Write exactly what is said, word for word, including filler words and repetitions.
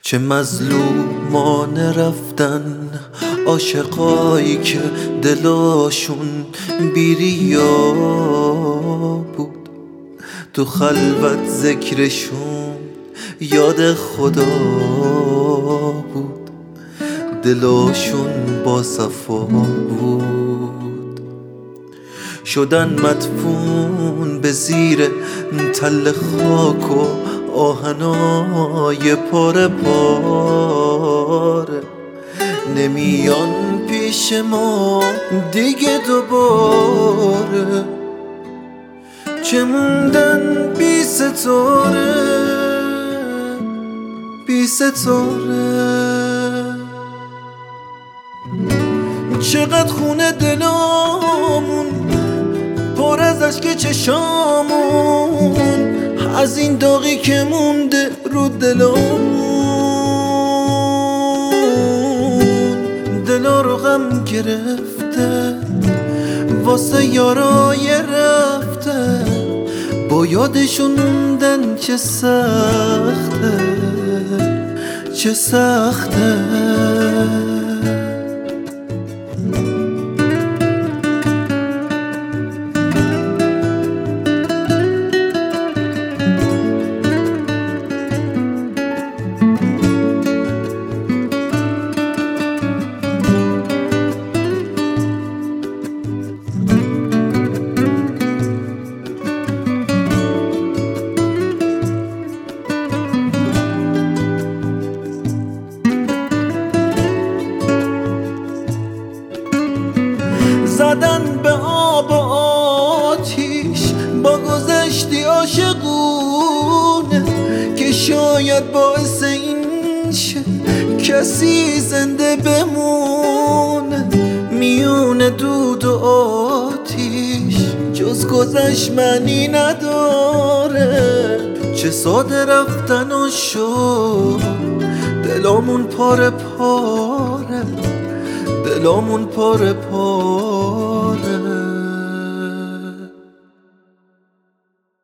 چه مظلومانه رفتن عاشقایی که دلاشون بیریا بود، تو خلوت ذکرشون یاد خدا بود، دلاشون با صفا بود. شدن مدفون به زیر تل خاک و آهنای پاره پاره، نمیان پیش ما دیگه دوباره. چه موندن بی ستاره بی ستاره، چقدر خونه دلامون پر از اشک چشامون، از این داغی که مونده رو دلامون. دلا رو غم گرفته واسه یارای رفته، با یادشون موندن چه سخته چه سخته. زدن به آب و آتیش با گذشتی عاشقونه، که شاید باعث این شه کسی زنده بمونه. میون دود و آتیش جز گذشت معنی نداره، چه ساده رفتن و شد دلامون پاره پاره، دلامون پاره پاره.